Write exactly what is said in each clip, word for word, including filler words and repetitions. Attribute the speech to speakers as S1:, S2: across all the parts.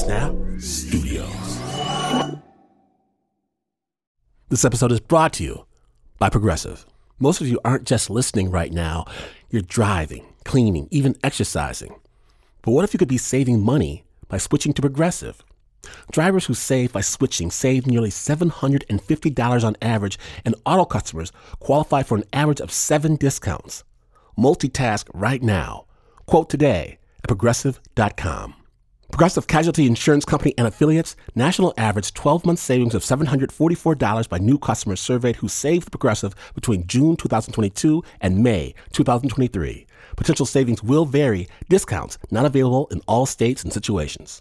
S1: Snap Studios. This episode is brought to you by Progressive. Most of you aren't just listening right now. You're driving, cleaning, even exercising. But what if you could be saving money by switching to Progressive? Drivers who save by switching save nearly seven hundred fifty dollars on average, and auto customers qualify for an average of seven discounts. Multitask right now. Quote today at progressive dot com. Progressive Casualty Insurance Company and Affiliates, national average twelve-month savings of seven hundred forty-four dollars by new customers surveyed who saved Progressive between June twenty twenty-two and May twenty twenty-three. Potential savings will vary. Discounts not available in all states and situations.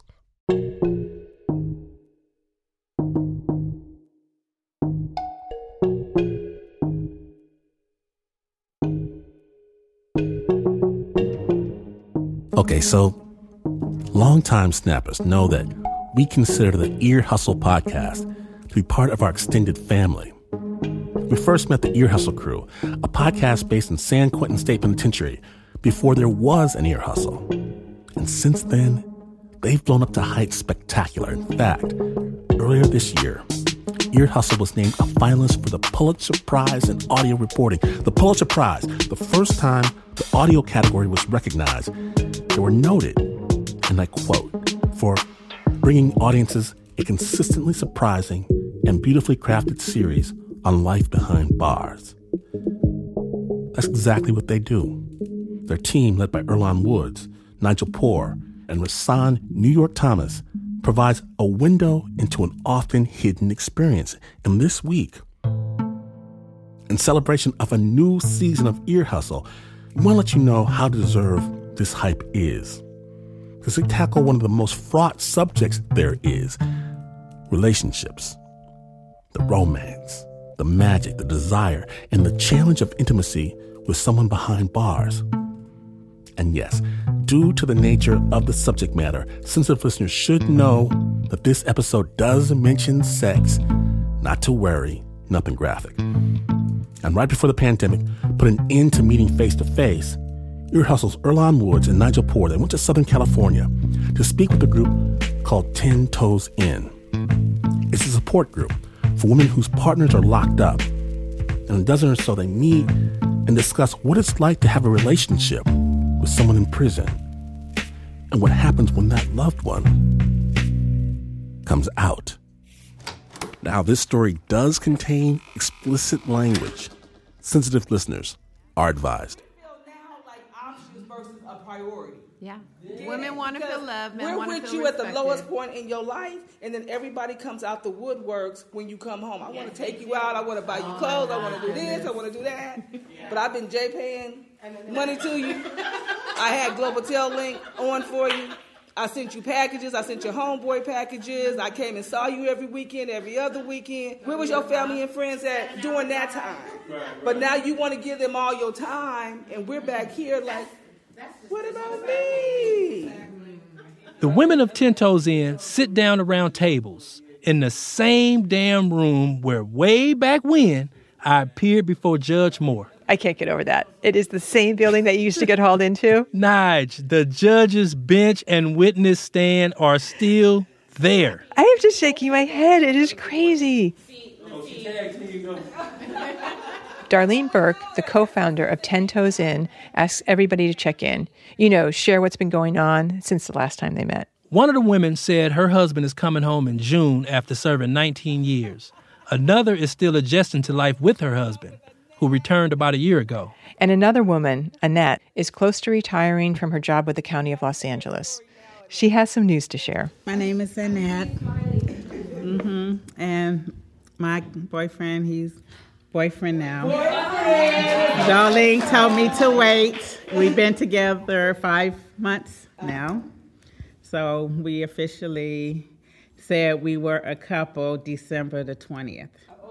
S1: Okay, so longtime snappers know that we consider the Ear Hustle podcast to be part of our extended family. We first met the Ear Hustle crew, a podcast based in San Quentin State Penitentiary, before there was an Ear Hustle. And since then, they've blown up to heights spectacular. In fact, earlier this year, Ear Hustle was named a finalist for the Pulitzer Prize in Audio Reporting. The Pulitzer Prize, the first time the audio category was recognized. They were noted, and I quote, for bringing audiences a consistently surprising and beautifully crafted series on life behind bars. That's exactly what they do. Their team, led by Earlonne Woods, Nigel Poor, and Rasan New York Thomas, provides a window into an often hidden experience. And this week, in celebration of a new season of Ear Hustle, we want to let you know how deserved this hype is. Because they tackle one of the most fraught subjects there is: relationships, the romance, the magic, the desire, and the challenge of intimacy with someone behind bars. And yes, due to the nature of the subject matter, sensitive listeners should know that this episode does mention sex. Not to worry, nothing graphic. And right before the pandemic put an end to meeting face-to-face, Ear Hustle's Earlonne Woods and Nigel Poor, they went to Southern California to speak with a group called Ten Toes In. It's a support group for women whose partners are locked up. And a dozen or so, they meet and discuss what it's like to have a relationship with someone in prison and what happens when that loved one comes out. Now, this story does contain explicit language. Sensitive listeners are advised.
S2: Priority.
S3: Yeah.
S2: yeah.
S3: Women want to feel love. Men
S2: We're
S3: want to
S2: with
S3: feel
S2: you
S3: respected.
S2: at the lowest point in your life, and then everybody comes out the woodworks when you come home. I want to take you out. I want to buy you clothes. I want to do this. I want to do that. Yeah. But I've been J-paying money to you. I had Global Tel Link on for you. I sent you packages. I sent your homeboy packages. I came and saw you every weekend, every other weekend. Where was your family and friends at during that time? But now you want to give them all your time, and we're back here like, what about me?
S4: The women of Ten Toes In sit down around tables in the same damn room where way back when I appeared before Judge Moore.
S5: I can't get over that. It is the same building that you used to get hauled into.
S4: Nige, the judge's bench and witness stand are still there.
S5: I am just shaking my head. It is crazy. Darlene Burke, the co-founder of Ten Toes In, asks everybody to check in. You know, share what's been going on since the last time they met.
S4: One of the women said her husband is coming home in June after serving nineteen years. Another is still adjusting to life with her husband, who returned about a year ago.
S5: And another woman, Annette, is close to retiring from her job with the County of Los Angeles. She has some news to share.
S6: My name is Annette. Mm-hmm. And my boyfriend, he's boyfriend now. Boyfriend! Darlene told me to wait. We've been together five months now. So we officially said we were a couple December the twentieth.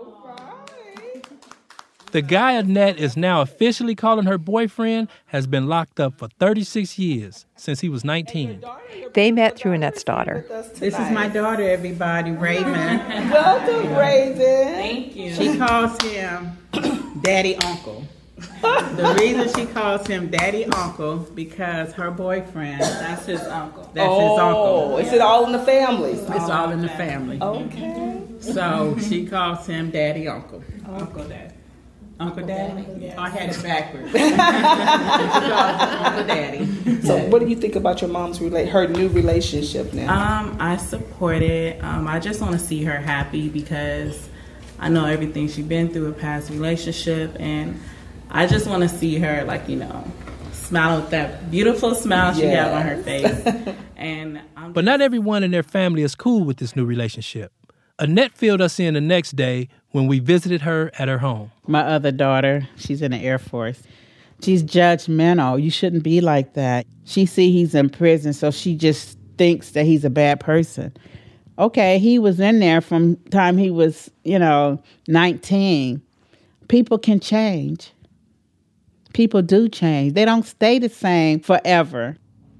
S4: The guy Annette is now officially calling her boyfriend has been locked up for thirty-six years, since he was nineteen.
S5: They met through Annette's daughter.
S6: This is my daughter, everybody, Raven.
S2: Welcome, Raven.
S3: Thank you.
S6: She calls him Daddy Uncle. The reason she calls him Daddy Uncle because her boyfriend, that's his uncle. That's
S2: oh,
S6: his uncle.
S2: Is it all in the family?
S6: It's all, all in the family.
S2: Okay.
S6: So she calls him Daddy Uncle. Uncle Daddy. Uncle Daddy? Yes. I had it backwards. She calls him Uncle Daddy.
S2: So what do you think about your mom's rela- her new relationship now?
S3: Um, I support it. Um, I just want to see her happy because I know everything she's been through a past relationship, and I just want to see her, like, you know, smile with that beautiful smile she
S2: yes.
S3: has on her face. And I'm
S4: But not everyone in their family is cool with this new relationship. Annette filled us in the next day when we visited her at her home.
S6: My other daughter, she's in the Air Force. She's judgmental. You shouldn't be like that. She see he's in prison, so she just thinks that he's a bad person. Okay, he was in there from time he was, you know, nineteen. People can change. People do change. They don't stay the same forever.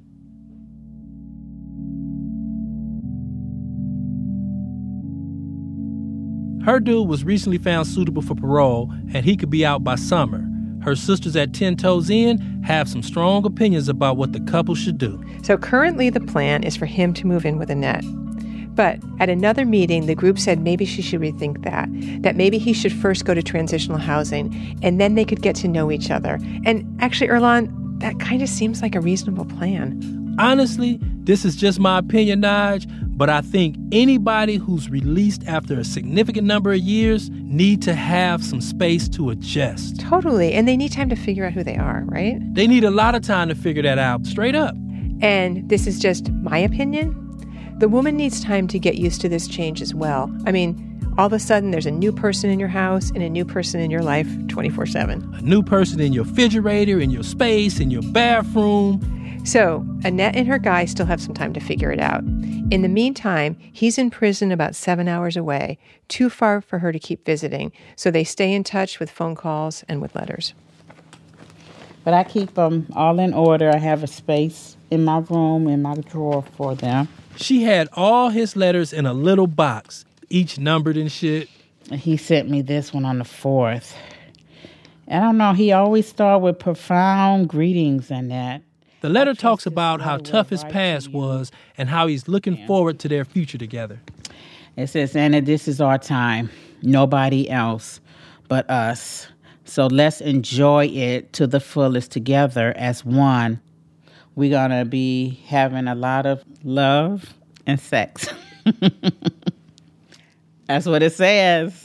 S4: Her dude was recently found suitable for parole, and he could be out by summer. Her sisters at Ten Toes Inn have some strong opinions about what the couple should do.
S5: So currently the plan is for him to move in with Annette. But at another meeting, the group said maybe she should rethink that, that maybe he should first go to transitional housing, and then they could get to know each other. And actually, Earlonne, that kind of seems like a reasonable plan.
S4: Honestly, this is just my opinion, Nige, but I think anybody who's released after a significant number of years need to have some space to adjust.
S5: Totally, and they need time to figure out who they are, right?
S4: They need a lot of time to figure that out, straight up.
S5: And this is just my opinion. The woman needs time to get used to this change as well. I mean, all of a sudden there's a new person in your house and a new person in your life twenty-four seven.
S4: A new person in your refrigerator, in your space, in your bathroom.
S5: So Annette and her guy still have some time to figure it out. In the meantime, he's in prison about seven hours away, too far for her to keep visiting. So they stay in touch with phone calls and with letters.
S6: But I keep them all in order. I have a space in my room, in my drawer for them.
S4: She had all his letters in a little box, each numbered and shit.
S6: He sent me this one on the fourth. I don't know, he always started with profound greetings and that.
S4: The letter talks about how tough his past was and how he's looking forward to their future together.
S6: It says, Anna, this is our time. Nobody else but us. So let's enjoy it to the fullest together as one. We're going to be having a lot of love and sex. That's what it says.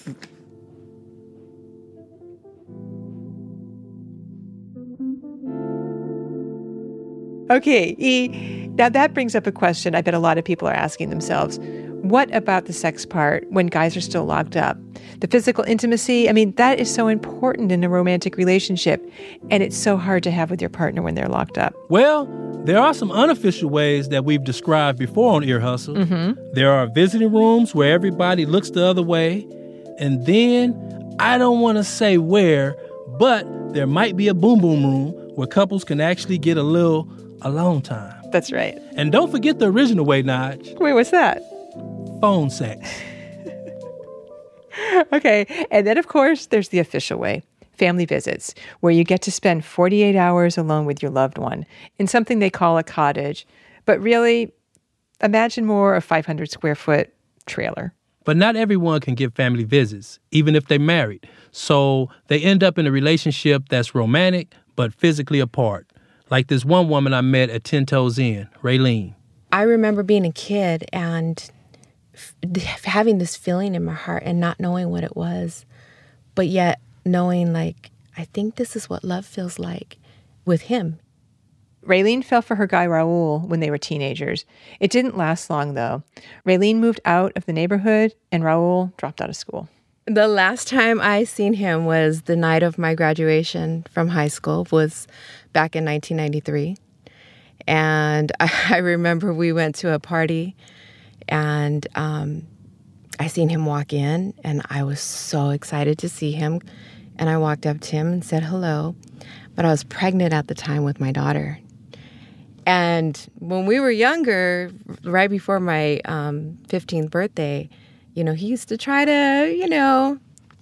S5: Okay, E, now that brings up a question I bet a lot of people are asking themselves. What about the sex part when guys are still locked up? The physical intimacy, I mean, that is so important in a romantic relationship, and it's so hard to have with your partner when they're locked up.
S4: Well, there are some unofficial ways that we've described before on Ear Hustle.
S5: Mm-hmm.
S4: There are visiting rooms where everybody looks the other way, and then, I don't want to say where, but there might be a boom boom room where couples can actually get a little alone time.
S5: That's right.
S4: And don't forget the original way, Nige.
S5: Wait, what's that?
S4: Phone sex.
S5: Okay, and then of course there's the official way, family visits, where you get to spend forty-eight hours alone with your loved one in something they call a cottage, but really, imagine more a five hundred square foot trailer.
S4: But not everyone can get family visits, even if they're married. So they end up in a relationship that's romantic, but physically apart. Like this one woman I met at Ten Toes Inn, Raylene.
S7: I remember being a kid and f- having this feeling in my heart and not knowing what it was, but yet knowing, like, I think this is what love feels like with him.
S5: Raylene fell for her guy Raul when they were teenagers. It didn't last long, though. Raylene moved out of the neighborhood, and Raul dropped out of school.
S7: The last time I seen him was the night of my graduation from high school, was back in nineteen ninety-three. And I, I remember we went to a party, and um, I seen him walk in, and I was so excited to see him. And I walked up to him and said hello. But I was pregnant at the time with my daughter. And when we were younger, right before my um, fifteenth birthday, you know, he used to try to, you know,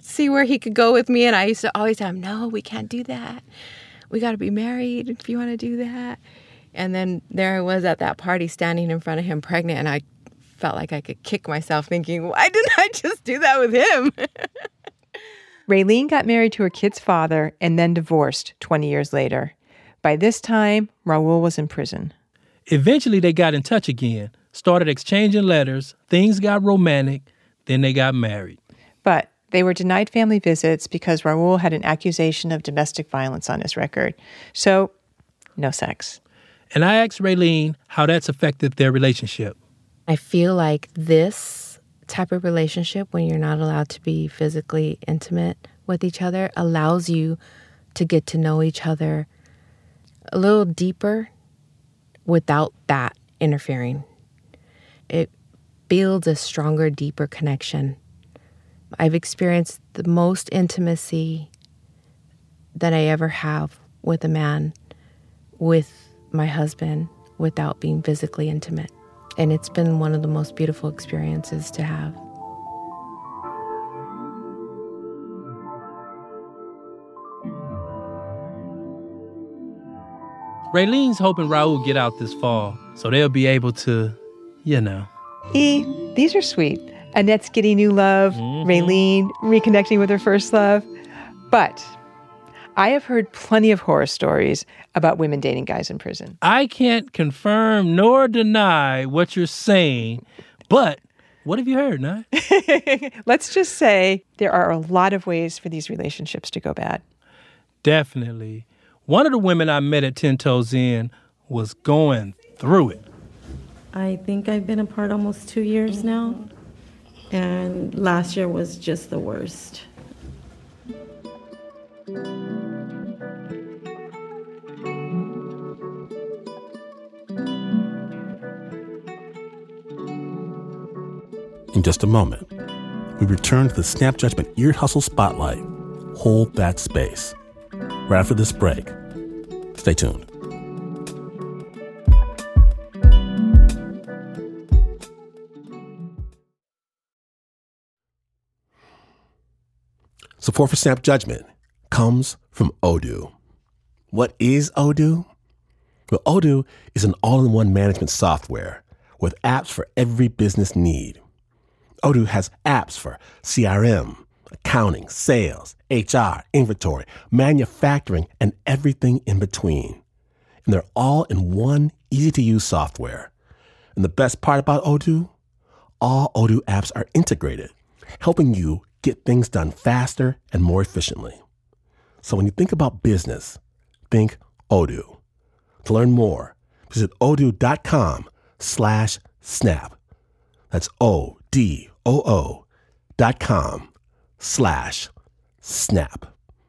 S7: see where he could go with me. And I used to always tell him, no, we can't do that. We got to be married if you want to do that. And then there I was at that party standing in front of him pregnant, and I felt like I could kick myself thinking, why didn't I just do that with him?
S5: Raylene got married to her kid's father and then divorced twenty years later. By this time, Raul was in prison.
S4: Eventually, they got in touch again, started exchanging letters, things got romantic, then they got married.
S5: But they were denied family visits because Raul had an accusation of domestic violence on his record. So, no sex.
S4: And I asked Raylene how that's affected their relationship.
S7: I feel like this type of relationship, when you're not allowed to be physically intimate with each other, allows you to get to know each other a little deeper without that interfering. It builds a stronger, deeper connection. I've experienced the most intimacy that I ever have with a man, with my husband, without being physically intimate. And it's been one of the most beautiful experiences to have.
S4: Raylene's hoping Raul get out this fall so they'll be able to, you know.
S5: E, these are sweet. Annette's getting new love, mm-hmm. Raylene reconnecting with her first love. But I have heard plenty of horror stories about women dating guys in prison.
S4: I can't confirm nor deny what you're saying, but what have you heard, Nye?
S5: Let's just say there are a lot of ways for these relationships to go bad.
S4: Definitely. One of the women I met at Ten Toes In was going through it.
S8: I think I've been apart almost two years now, and last year was just the worst.
S1: In just a moment, we return to the Snap Judgment Ear Hustle Spotlight. Hold that space. Right after this break. Stay tuned. Support for Snap Judgment comes from Odoo. What is Odoo? Well, Odoo is an all-in-one management software with apps for every business need. Odoo has apps for C R M, accounting, sales, H R, inventory, manufacturing, and everything in between. And they're all in one easy-to-use software. And the best part about Odoo? All Odoo apps are integrated, helping you get things done faster and more efficiently. So when you think about business, think Odoo. To learn more, visit odoo.com slash snap. That's O-D-O-O dot com slash snap.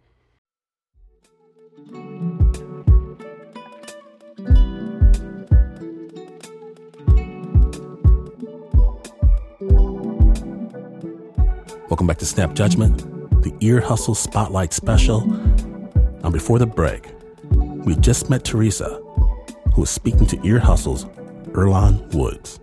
S1: Welcome back to Snap Judgment, the Ear Hustle Spotlight Special. Now, before the break, we just met Teresa, who was speaking to Ear Hustle's Earlonne Woods.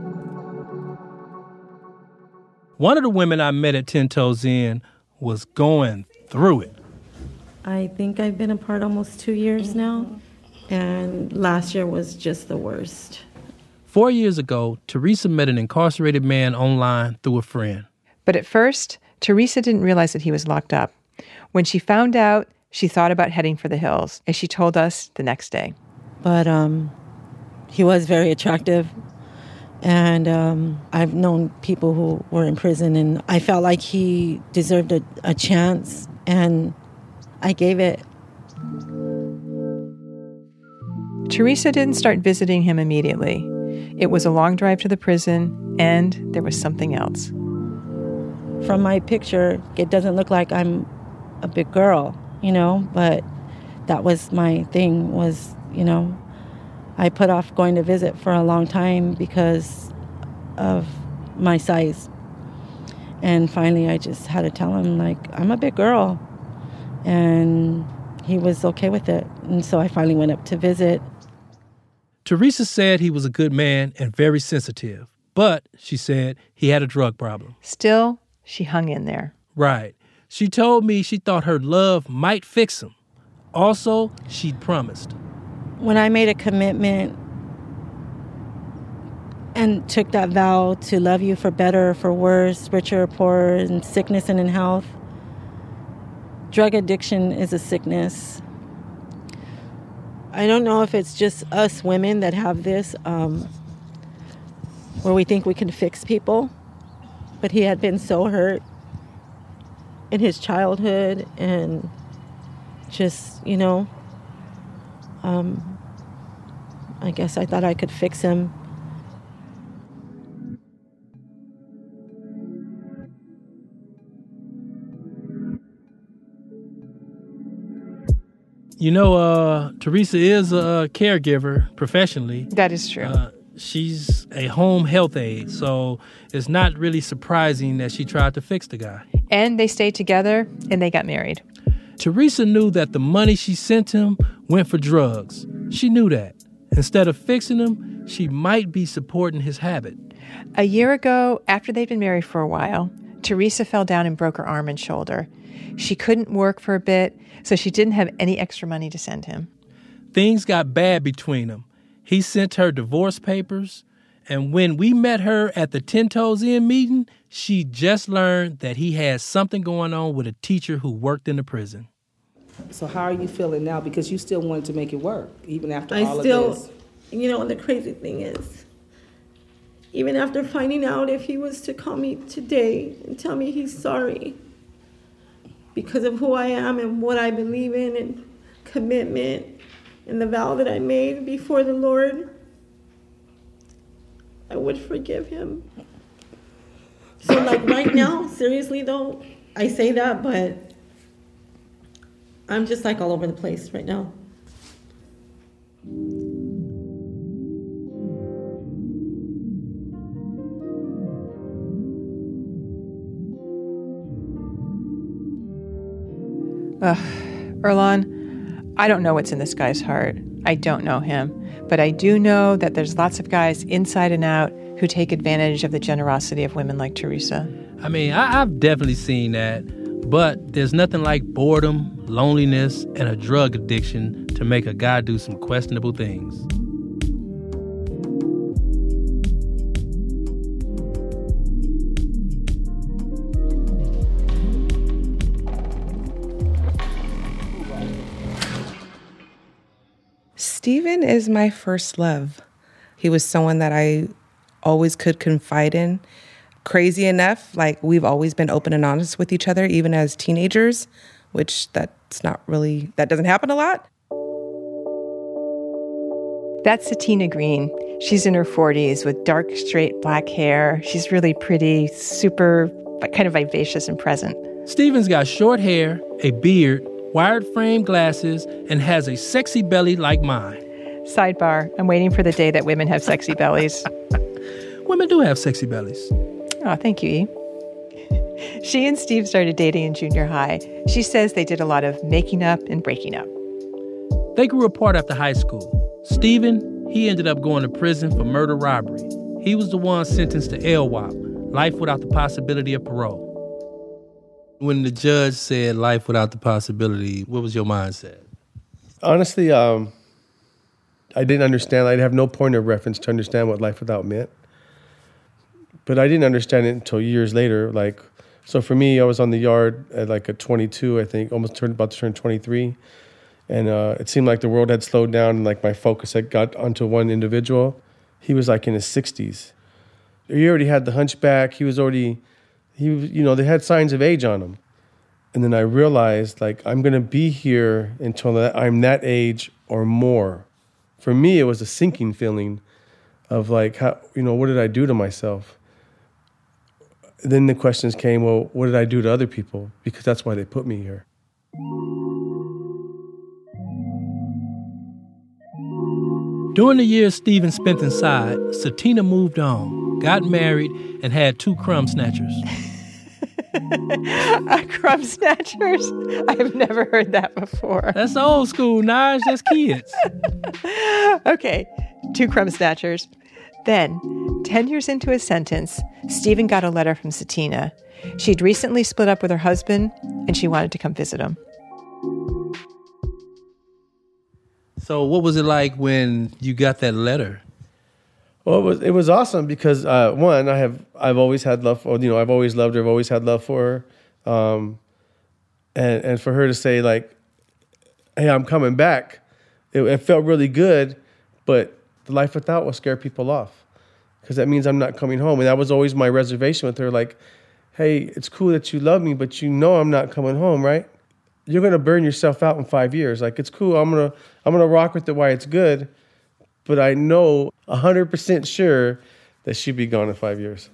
S4: One of the women I met at Ten Toes In was going through it.
S8: I think I've been apart almost two years now, and last year was just the worst.
S4: Four years ago, Teresa met an incarcerated man online through a friend.
S5: But at first, Teresa didn't realize that he was locked up. When she found out, she thought about heading for the hills, as she told us the next day.
S8: But um, he was very attractive. And um, I've known people who were in prison, and I felt like he deserved a, a chance, and I gave it.
S5: Teresa didn't start visiting him immediately. It was a long drive to the prison, and there was something else.
S8: From my picture, it doesn't look like I'm a big girl, you know, but that was my thing was, you know, I put off going to visit for a long time because of my size. And finally, I just had to tell him, like, I'm a big girl. And he was okay with it. And so I finally went up to visit.
S4: Teresa said he was a good man and very sensitive. But, she said, he had a drug problem.
S5: Still, she hung in there.
S4: Right. She told me she thought her love might fix him. Also, she'd promised.
S8: When I made a commitment and took that vow to love you for better or for worse, richer or poorer, in sickness and in health, drug addiction is a sickness. I don't know if it's just us women that have this, um, where we think we can fix people, but he had been so hurt in his childhood and just, you know, um, I guess I thought I could fix him.
S4: You know, uh, Teresa is a caregiver professionally.
S5: That is true.
S4: Uh, she's a home health aide, so it's not really surprising that she tried to fix the guy.
S5: And they stayed together, and they got married.
S4: Teresa knew that the money she sent him went for drugs. She knew that. Instead of fixing him, she might be supporting his habit.
S5: A year ago, after they'd been married for a while, Teresa fell down and broke her arm and shoulder. She couldn't work for a bit, so she didn't have any extra money to send him.
S4: Things got bad between them. He sent her divorce papers, and when we met her at the Ten Toes Inn meeting, she just learned that he had something going on with a teacher who worked in the prison.
S2: So how are you feeling now? Because you still wanted to make it work, even after
S8: I
S2: all
S8: still,
S2: of this.
S8: You know, the crazy thing is, even after finding out, if he was to call me today and tell me he's sorry because of who I am and what I believe in and commitment and the vow that I made before the Lord, I would forgive him. So like right now, seriously though, I say that, but I'm just like all over the place right now.
S5: Ugh, Earlonne, I don't know what's in this guy's heart. I don't know him. But I do know that there's lots of guys inside and out who take advantage of the generosity of women like Teresa.
S4: I mean, I, I've definitely seen that. But there's nothing like boredom, loneliness, and a drug addiction to make a guy do some questionable things.
S9: Steven is my first love. He was someone that I always could confide in. Crazy enough, like we've always been open and honest with each other, even as teenagers, which that's not really, that doesn't happen a lot.
S5: That's Satina Green. She's in her forties with dark, straight black hair. She's really pretty, super, kind of vivacious and present.
S4: Steven's got short hair, a beard, wired frame glasses, and has a sexy belly like mine.
S5: Sidebar, I'm waiting for the day that women have sexy bellies.
S4: Women do have sexy bellies.
S5: Oh, thank you, E. She and Steve started dating in junior high. She says they did a lot of making up and breaking up.
S4: They grew apart after high school. Steven, he ended up going to prison for murder robbery. He was the one sentenced to L W O P, life without the possibility of parole. When the judge said life without the possibility, what was your mindset?
S10: Honestly, um, I didn't understand. I have no point of reference to understand what life without meant. But I didn't understand it until years later. Like, so for me, I was on the yard at like at twenty-two, I think, almost turned, about to turn twenty-three. And uh, it seemed like the world had slowed down and like my focus had got onto one individual. He was like in his sixties. He already had the hunchback. He was already, he was, you know, they had signs of age on him. And then I realized like, I'm going to be here until that, I'm that age or more. For me, it was a sinking feeling of like, how, you know, what did I do to myself? Then the questions came, well, what did I do to other people? Because that's why they put me here.
S4: During the years Steven spent inside, Satina moved on, got married, and had two crumb snatchers.
S5: uh, crumb snatchers? I've never heard that before.
S4: That's old school, Naj. That's kids.
S5: Okay, two crumb snatchers. Then, ten years into his sentence, Stephen got a letter from Satina. She'd recently split up with her husband, and she wanted to come visit him.
S4: So what was it like when you got that letter?
S10: Well, it was it was awesome because uh, one, I have I've always had love for you know I've always loved her, I've always had love for her, um, and and for her to say like, "Hey, I'm coming back," it, it felt really good. But the life without will scare people off because that means I'm not coming home, and that was always my reservation with her. Like, hey, it's cool that you love me, but you know I'm not coming home, right? You're gonna burn yourself out in five years. Like, it's cool. I'm gonna I'm gonna rock with it while it's good. But I know one hundred percent sure that she'd be gone in five years.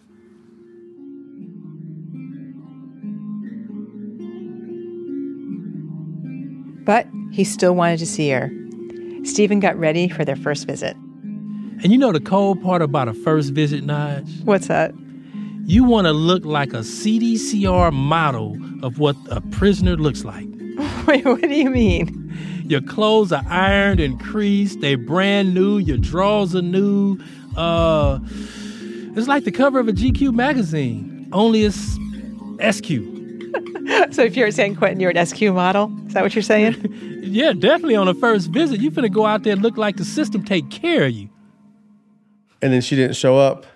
S5: But he still wanted to see her. Stephen got ready for their first visit.
S4: And you know the cold part about a first visit, Naj?
S5: What's that?
S4: You want to look like a C D C R model of what a prisoner looks like.
S5: Wait, what do you mean?
S4: Your clothes are ironed and creased. They brand new. Your drawers are new. Uh, it's like the cover of a G Q magazine, only it's S Q.
S5: So if you're San Quentin, you're an S Q model? Is that what you're saying?
S4: Yeah, definitely on a first visit. You finna go out there and look like the system take care of you.
S10: And then she didn't show up.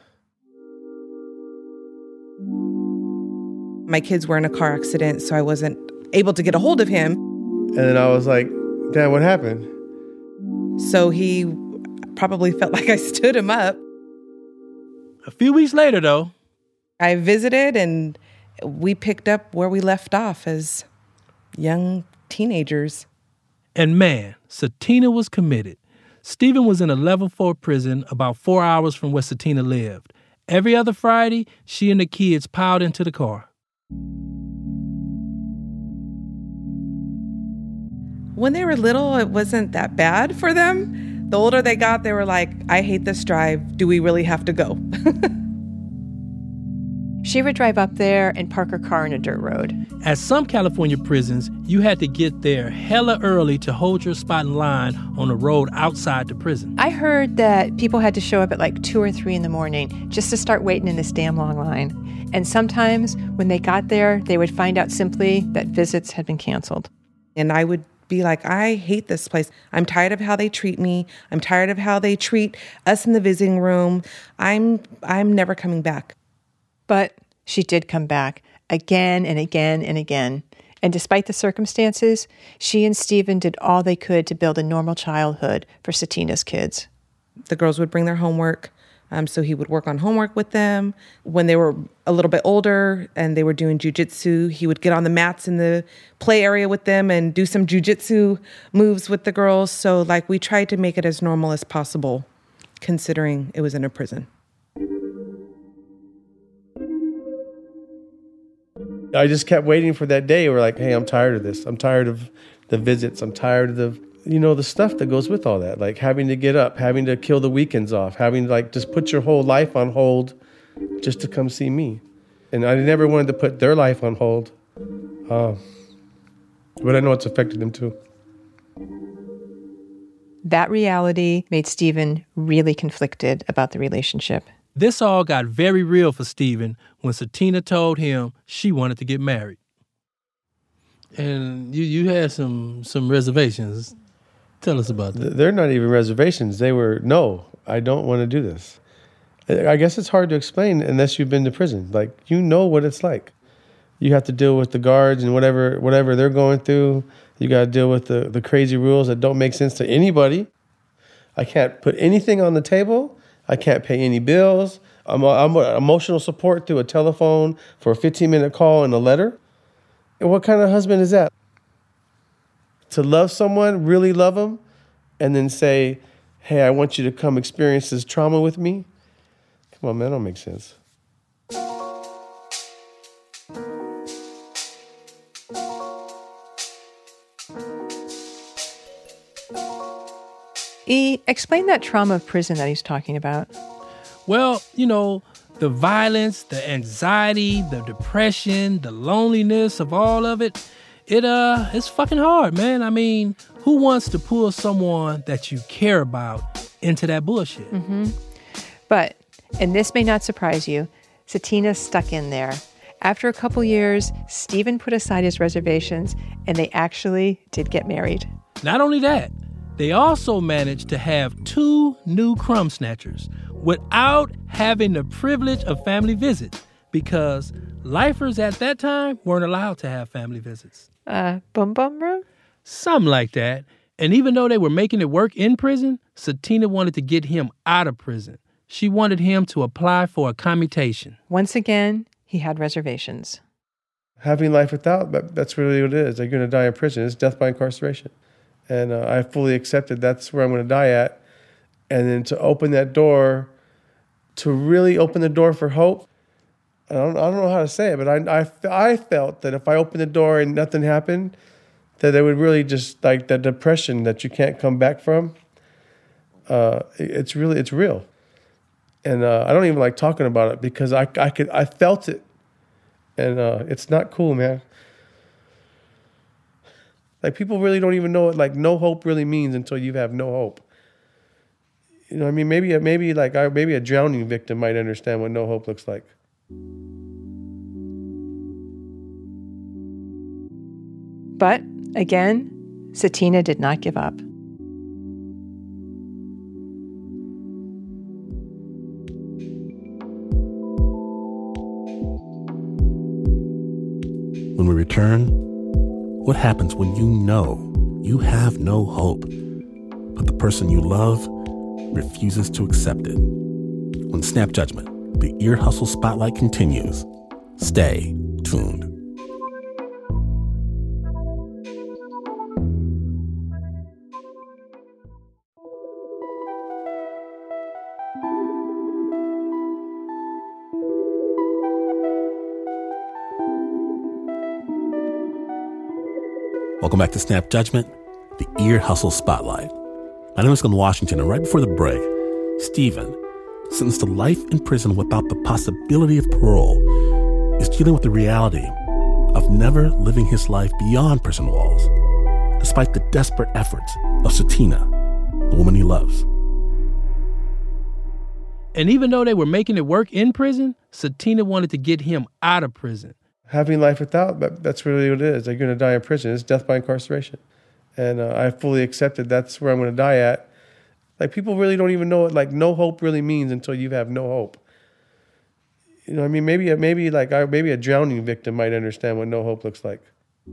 S9: My kids were in a car accident, so I wasn't able to get a hold of him.
S10: And then I was like, Dad, what happened?
S9: So he probably felt like I stood him up.
S4: A few weeks later, though,
S9: I visited and we picked up where we left off as young teenagers.
S4: And man, Satina was committed. Stephen was in a level four prison about four hours from where Satina lived. Every other Friday, she and the kids piled into the car.
S9: When they were little, it wasn't that bad for them. The older they got, they were like, I hate this drive. Do we really have to go?
S5: She would drive up there and park her car in a dirt road.
S4: At some California prisons, you had to get there hella early to hold your spot in line on the road outside the prison.
S5: I heard that people had to show up at like two or three in the morning just to start waiting in this damn long line. And sometimes when they got there, they would find out simply that visits had been canceled.
S9: And I would be like, I hate this place. I'm tired of how they treat me. I'm tired of how they treat us in the visiting room. I'm I'm never coming back.
S5: But she did come back again and again and again. And despite the circumstances, she and Stephen did all they could to build a normal childhood for Satina's kids.
S9: The girls would bring their homework. Um, so he would work on homework with them. When they were a little bit older and they were doing jujitsu, he would get on the mats in the play area with them and do some jujitsu moves with the girls. So like we tried to make it as normal as possible, considering it was in a prison.
S10: I just kept waiting for that day where like, hey, I'm tired of this. I'm tired of the visits. I'm tired of the, you know, the stuff that goes with all that. Like having to get up, having to kill the weekends off, having to like just put your whole life on hold just to come see me. And I never wanted to put their life on hold. Uh, but I know it's affected them too.
S5: That reality made Stephen really conflicted about the relationship.
S4: This all got very real for Stephen when Satina told him she wanted to get married. And you, you had some some reservations. Tell us about that.
S10: They're not even reservations. They were, no, I don't want to do this. I guess it's hard to explain unless you've been to prison. Like, you know what it's like. You have to deal with the guards and whatever whatever they're going through. You got to deal with the, the crazy rules that don't make sense to anybody. I can't put anything on the table. I can't pay any bills. I'm, I'm emotional support through a telephone for a fifteen-minute call and a letter. And what kind of husband is that? To love someone, really love them, and then say, hey, I want you to come experience this trauma with me? Come on, man, that don't make sense.
S5: E, explain that trauma of prison that he's talking about.
S4: Well, you know, the violence, the anxiety, the depression, the loneliness of all of it, it uh, it's fucking hard, man. I mean, who wants to pull someone that you care about into that bullshit?
S5: Mm-hmm. But, and this may not surprise you, Satina stuck in there. After a couple years, Stephen put aside his reservations, and they actually did get married.
S4: Not only that, they also managed to have two new crumb snatchers without having the privilege of family visits, because lifers at that time weren't allowed to have family visits.
S5: Uh, bum bum room?
S4: Something like that. And even though they were making it work in prison, Satina wanted to get him out of prison. She wanted him to apply for a commutation.
S5: Once again, he had reservations.
S10: Having life without, that, that's really what it is. They're going to die in prison. It's death by incarceration. And uh, I fully accepted that's where I'm going to die at. And then to open that door, to really open the door for hope, I don't, I don't know how to say it, but I, I, I felt that if I opened the door and nothing happened, that it would really just, like that depression that you can't come back from, uh, it's really, it's real. And uh, I don't even like talking about it because I, I could, I felt it. And uh, it's not cool, man. Like, people really don't even know what, like, no hope really means until you have no hope. You know what I mean? Maybe, maybe like, I, maybe a drowning victim might understand what no hope looks like.
S5: But, again, Satina did not give up.
S1: When we return, what happens when you know you have no hope, but the person you love refuses to accept it? When Snap Judgment, the Ear Hustle Spotlight continues. Stay tuned. Welcome back to Snap Judgment, the Ear Hustle Spotlight. My name is Glenn Washington, and right before the break, Stephen, sentenced to life in prison without the possibility of parole, is dealing with the reality of never living his life beyond prison walls, despite the desperate efforts of Satina, the woman he loves.
S4: And even though they were making it work in prison, Satina wanted to get him out of prison.
S10: Having life without, that, that's really what it is. They're going to die in prison. It's death by incarceration. And uh, I fully accepted that's where I'm going to die at. Like, people really don't even know what, like, no hope really means until you have no hope. You know what I mean? Maybe, maybe like, I, maybe a drowning victim might understand what no hope looks like.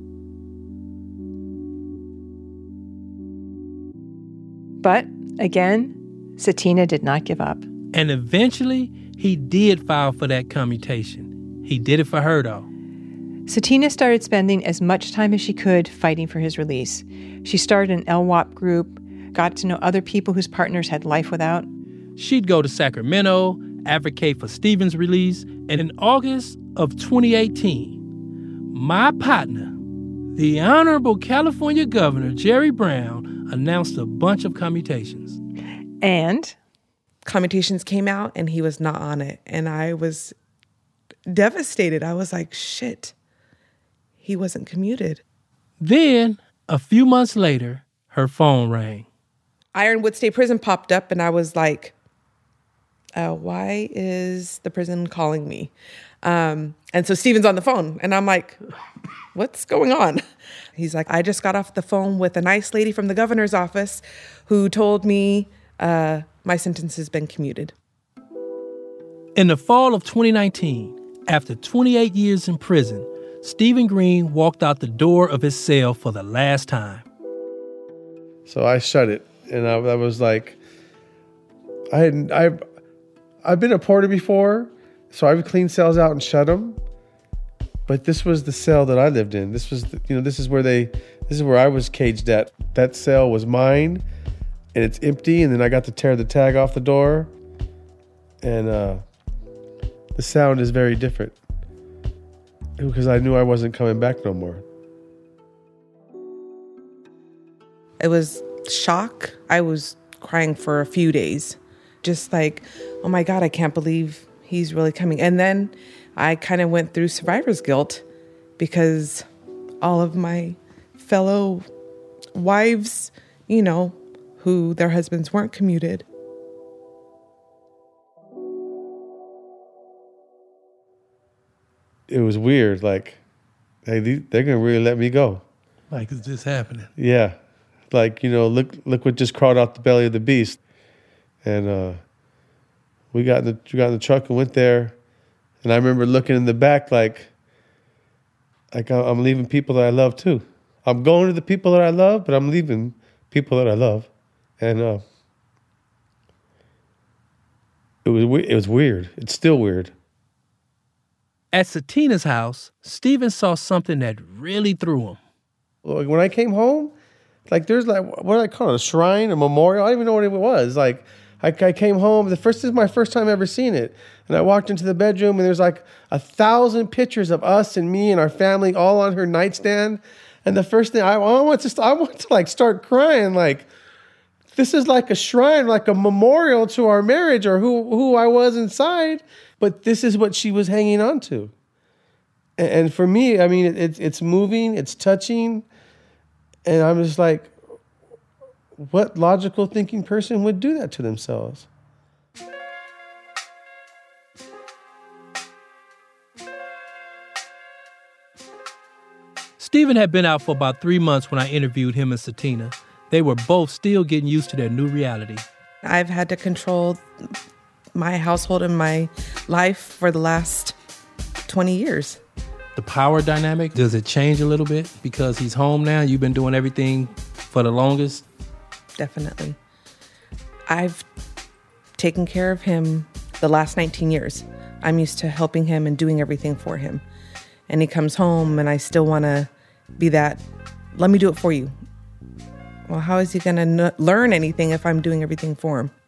S5: But, again, Satina did not give up.
S4: And eventually, he did file for that commutation. He did it for her, though.
S5: Satina started spending as much time as she could fighting for his release. She started an L W A P group, got to know other people whose partners had life without.
S4: She'd go to Sacramento, advocate for Stephen's release, and in August of twenty eighteen, my partner, the Honorable California Governor Jerry Brown, announced a bunch of commutations.
S5: And?
S9: Commutations came out and he was not on it. And I was devastated. I was like, shit. He wasn't commuted.
S4: Then, a few months later, her phone rang.
S9: Ironwood State Prison popped up, and I was like, uh, why is the prison calling me? Um, and so Stephen's on the phone, and I'm like, what's going on? He's like, I just got off the phone with a nice lady from the governor's office who told me uh, my sentence has been commuted.
S4: In the fall of twenty nineteen, after twenty-eight years in prison, Stephen Green walked out the door of his cell for the last time.
S10: So I shut it, and I, I was like, I had I've I've been a porter before, so I've cleaned cells out and shut them. But this was the cell that I lived in. This was, the, you know, this is where they, this is where I was caged at. That cell was mine, and it's empty. And then I got to tear the tag off the door, and uh, the sound is very different because I knew I wasn't coming back no more.
S9: It was shock. I was crying for a few days. Just like, oh my God, I can't believe he's really coming. And then I kind of went through survivor's guilt because all of my fellow wives, you know, who their husbands weren't commuted.
S10: it was weird. Like, hey, they're gonna really let me go.
S4: Like, is this happening?
S10: Yeah, like, you know, look look what just crawled out the belly of the beast, and uh, we got in the we got in the truck and went there, and I remember looking in the back like, like I'm leaving people that I love too. I'm going to the people that I love, but I'm leaving people that I love, and uh, it was it was weird. It's still weird.
S4: At Satina's house, Steven saw something that really threw him.
S10: Like when I came home, like there's like, what do I call it, a shrine, a memorial? I don't even know what it was. Like I, I came home, the first, this is my first time ever seeing it. And I walked into the bedroom and there's like a thousand pictures of us and me and our family all on her nightstand. And the first thing I, I want to, I want to like start crying. Like this is like a shrine, like a memorial to our marriage or who, who I was inside. But this is what she was hanging on to. And, and for me, I mean, it, it's it's moving, it's touching. And I'm just like, what logical thinking person would do that to themselves?
S4: Steven had been out for about three months when I interviewed him and Satina. They were both still getting used to their new reality.
S9: I've had to control my household and my life for the last twenty years.
S4: The power dynamic, does it change a little bit because he's home now? You've been doing everything for the longest?
S9: Definitely. I've taken care of him the last nineteen years. I'm used to helping him and doing everything for him. And he comes home and I still want to be that, let me do it for you. Well, how is he going to n- learn anything if I'm doing everything for him?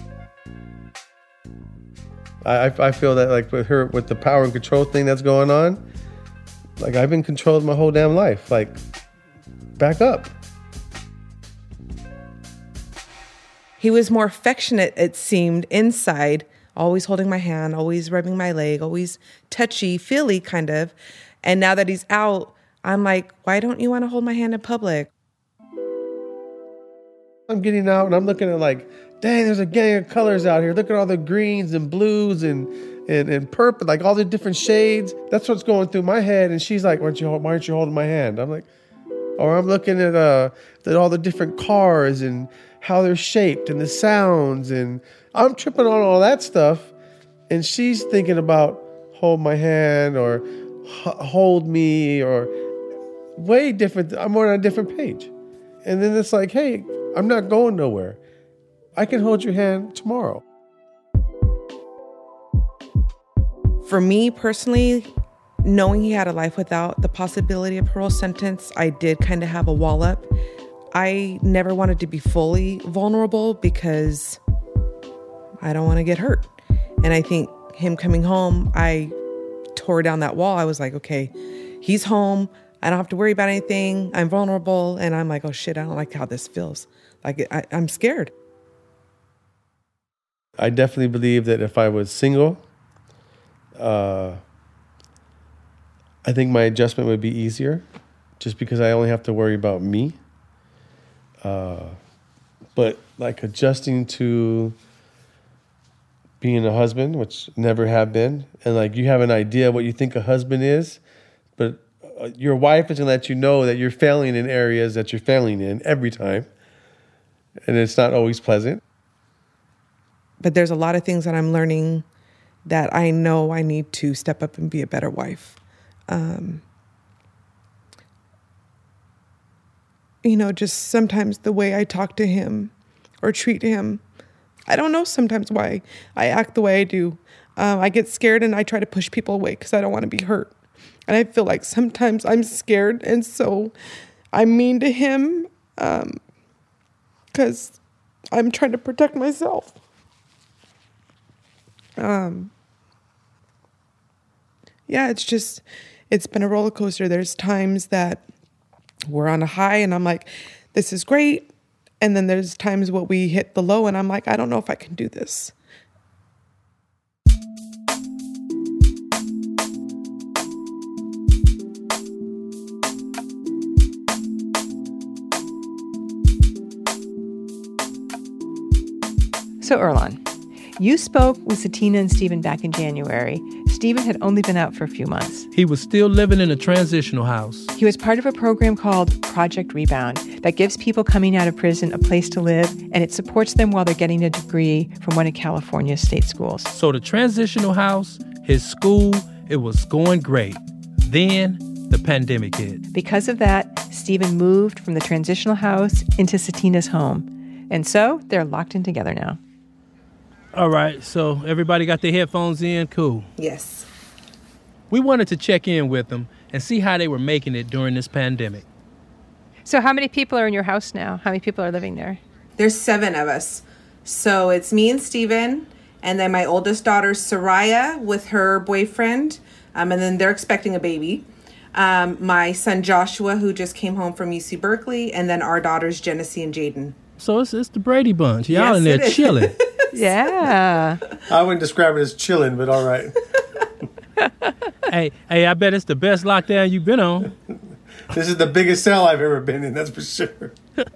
S10: I, I feel that like with her, with the power and control thing that's going on, like I've been controlled my whole damn life. Like, back up.
S9: He was more affectionate, it seemed, inside, always holding my hand, always rubbing my leg, always touchy, feely kind of. And now that he's out, I'm like, why don't you want to hold my hand in public?
S10: I'm getting out and I'm looking at like, dang, there's a gang of colors out here. Look at all the greens and blues and and, and purple, like all the different shades. That's what's going through my head. And she's like, why aren't you, why aren't you holding my hand? I'm like, or I'm looking at uh, at all the different cars and how they're shaped and the sounds. And I'm tripping on all that stuff. And she's thinking about hold my hand or h- hold me or way different. I'm on a different page. And then it's like, hey, I'm not going nowhere. I can hold your hand tomorrow.
S9: For me personally, knowing he had a life without the possibility of parole sentence, I did kind of have a wall up. I never wanted to be fully vulnerable because I don't want to get hurt. And I think him coming home, I tore down that wall. I was like, okay, he's home. I don't have to worry about anything. I'm vulnerable. And I'm like, oh shit, I don't like how this feels. Like I, I'm scared.
S10: I definitely believe that if I was single, uh, I think my adjustment would be easier just because I only have to worry about me. Uh, but like adjusting to being a husband, which never have been, and like you have an idea what you think a husband is, but your wife is going to let you know that you're failing in areas that you're failing in every time. And it's not always pleasant.
S9: But there's a lot of things that I'm learning that I know I need to step up and be a better wife. Um, you know, just sometimes the way I talk to him or treat him, I don't know sometimes why I act the way I do. Um, I get scared and I try to push people away because I don't want to be hurt. And I feel like sometimes I'm scared, and so I'm mean to him because um, I'm trying to protect myself. Um, yeah, it's just, it's been a roller coaster. There's times that we're on a high, and I'm like, this is great. And then there's times where we hit the low, and I'm like, I don't know if I can do this.
S5: So, Earlonne, You spoke with Sutina and Stephen back in January. Stephen had only been out for a few months.
S4: He was still living in a transitional house.
S5: He was part of a program called Project Rebound that gives people coming out of prison a place to live, and it supports them while they're getting a degree from one of California's state schools.
S4: So the transitional house, his school, it was going great. Then the pandemic hit.
S5: Because of that, Stephen moved from the transitional house into Sutina's home. And so they're locked in together now.
S4: All right, so everybody got their headphones in? Cool.
S9: Yes.
S4: We wanted to check in with them and see how they were making it during this pandemic.
S5: So how many people are in your house now? How many people are living there?
S9: There's seven of us. So it's me and Steven, and then my oldest daughter, Soraya, with her boyfriend, um, and then they're expecting a baby. Um, my son, Joshua, who just came home from U C Berkeley, and then our daughters, Genesee and Jaden.
S4: So it's, it's the Brady Bunch. Y'all
S9: Yes,
S4: in there
S9: it is.
S4: chilling.
S5: Yeah.
S10: I wouldn't describe it as chilling, but all right.
S4: hey, hey, I bet it's the best lockdown you've been on.
S10: This is the biggest cell I've ever been in, that's for sure.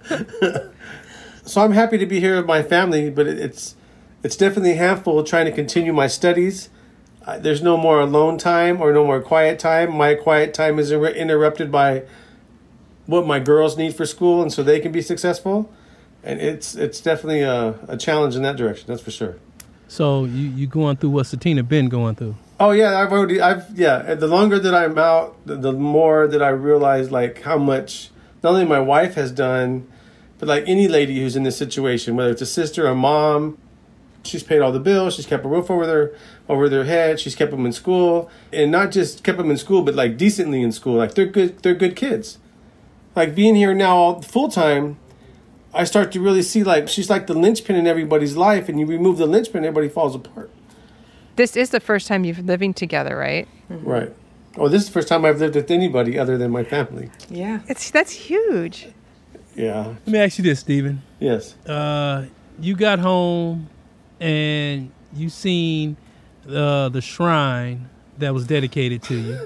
S10: So I'm happy to be here with my family, but it, it's it's definitely a handful trying to continue my studies. Uh, there's no more alone time or no more quiet time. My quiet time is ir- interrupted by what my girls need for school, and so they can be successful. And it's it's definitely a, a challenge in that direction, that's for sure.
S4: So you you going through what Sutina been going through?
S10: Oh yeah, I've already I've yeah. The longer that I'm out, the, the more that I realize like how much not only my wife has done, but like any lady who's in this situation, whether it's a sister, a mom, she's paid all the bills, she's kept a roof over their over their head, she's kept them in school, and not just kept them in school, but like decently in school. Like they're good, they're good kids. Like being here now full time, I start to really see like she's like the linchpin in everybody's life, and you remove the linchpin, everybody falls apart.
S5: This is the first time you've living together, right?
S9: Mm-hmm.
S10: Right. Oh, this is the first time I've lived with anybody other than my family.
S9: Yeah.
S5: It's that's huge.
S10: Yeah.
S4: Let me ask you this, Stephen.
S10: Yes.
S4: Uh, you got home and you seen uh, the shrine that was dedicated to you.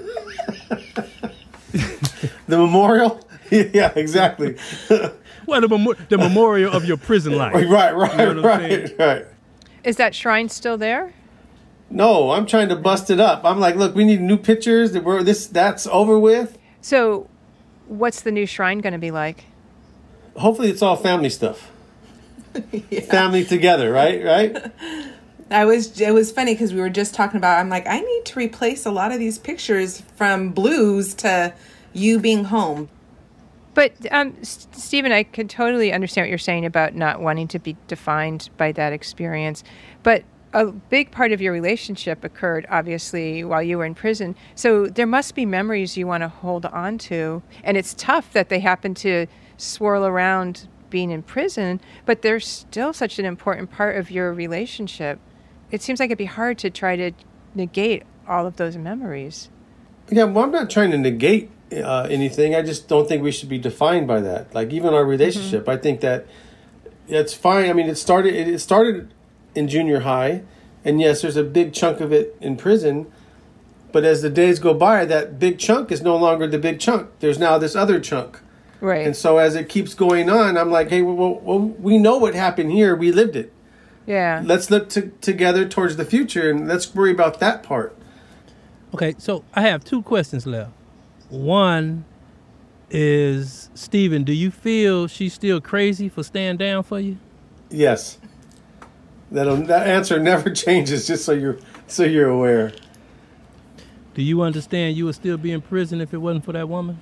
S10: The memorial? Yeah, exactly.
S4: Well, the, mem- the memorial of your prison life.
S10: Right, right,
S4: You know what I'm saying?
S10: right, right.
S5: Is that shrine still there?
S10: No, I'm trying to bust it up. I'm like, look, we need new pictures. That we're this that's over with.
S5: So what's the new shrine going to be like?
S10: Hopefully, it's all family stuff. Yeah. Family together, right? Right.
S9: I was. It was funny because we were just talking about. I'm like, I need to replace a lot of these pictures from blues to you being home.
S5: But um, S- Stephen, I can totally understand what you're saying about not wanting to be defined by that experience. But a big part of your relationship occurred, obviously, while you were in prison. So there must be memories you want to hold on to. And it's tough that they happen to swirl around being in prison, but they're still such an important part of your relationship. It seems like it'd be hard to try to negate all of those memories.
S10: Yeah, well, I'm not trying to negate uh, anything. I just don't think we should be defined by that. Like even our relationship, mm-hmm. I think that it's fine. I mean, it started. It started in junior high, and yes, there's a big chunk of it in prison. But as the days go by, that big chunk is no longer the big chunk. There's now this other chunk.
S5: Right.
S10: And so as it keeps going on, I'm like, hey, well, well we know what happened here. We lived it.
S5: Yeah.
S10: Let's look to, together towards the future, and let's worry about that part.
S4: Okay, so I have two questions left. One is, Stephen, do you feel she's still crazy for staying down for you?
S10: Yes. That that answer never changes, just so you're so you're aware.
S4: Do you understand you would still be in prison if it wasn't for that woman?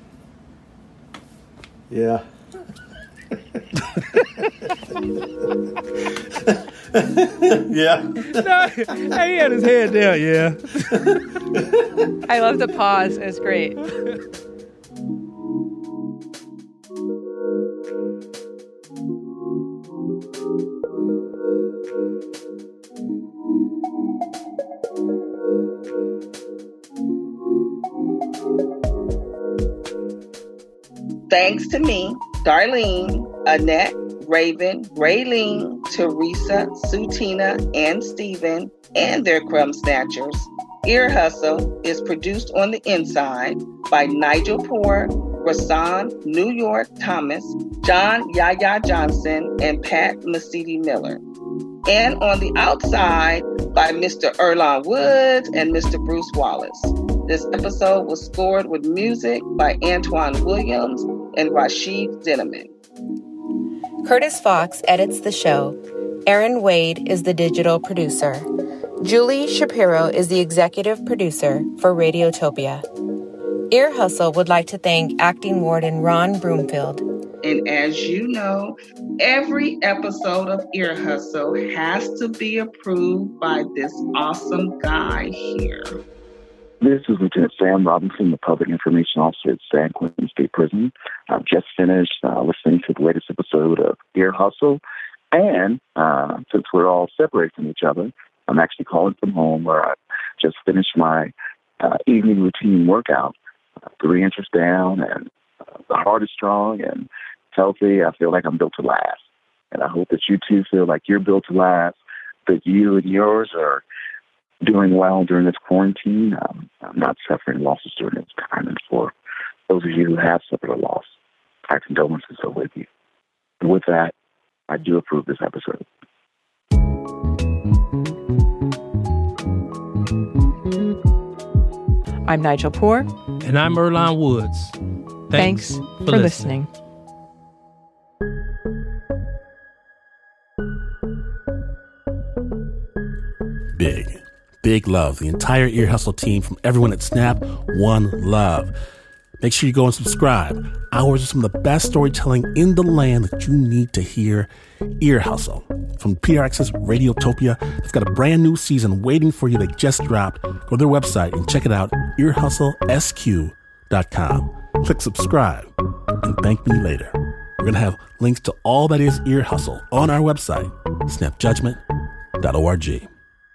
S10: Yeah. Yeah.
S4: No, he had his head down, yeah.
S5: I love the pause. It's great.
S2: Thanks to me, Darlene, Annette, Raven, Raylene, Teresa, Sutina, and Stephen, and their crumb snatchers, Ear Hustle is produced on the inside by Nigel Poor, Rasan New York Thomas, John Yaya Johnson, and Pat Mesiti Miller. and on the outside by Mister Earlonne Woods and Mister Bruce Wallace. This episode was scored with music by Antoine Williams and Rashid Zinneman.
S7: Curtis Fox edits the show. Aaron Wade is the digital producer. Julie Shapiro is the executive producer for Radiotopia. Ear Hustle would like to thank acting warden Ron Broomfield.
S2: And as you know, every episode of Ear Hustle has to be approved by this awesome guy here.
S11: This is Lieutenant Sam Robinson, the Public Information Officer at San Quentin State Prison. I've just finished uh, listening to the latest episode of Ear Hustle. And uh, since we're all separated from each other, I'm actually calling from home where I just finished my uh, evening routine workout. Uh, three inches down, and uh, the heart is strong and healthy. I feel like I'm built to last. And I hope that you too feel like you're built to last, that you and yours are doing well during this quarantine. Um, I'm not suffering losses during this time. And for those of you who have suffered a loss, our condolences are with you. And with that, I do approve this episode.
S5: I'm Nigel Poor.
S4: And I'm Earlonne Woods. Thanks,
S5: Thanks
S4: for,
S5: for listening.
S1: listening. Big, big love. The entire Ear Hustle team from everyone at Snap, one love. Make sure you go and subscribe. Hours of some of the best storytelling in the land that you need to hear. Ear Hustle. From P R X's Radiotopia, they've got a brand new season waiting for you. They just dropped. Go to their website and check it out, ear hustle s q dot com. Click subscribe and thank me later. We're going to have links to all that is Ear Hustle on our website, snap judgment dot org.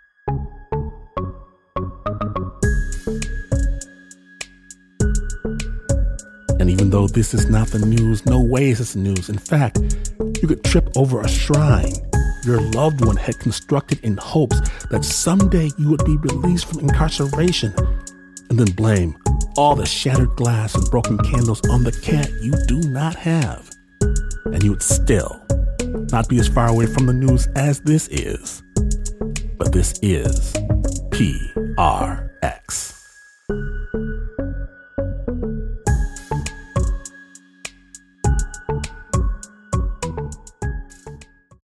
S1: And even though this is not the news, no way is this news. In fact, you could trip over a shrine your loved one had constructed in hopes that someday you would be released from incarceration, and then blame all the shattered glass and broken candles on the cat you do not have. And you would still not be as far away from the news as this is. But this is P R X.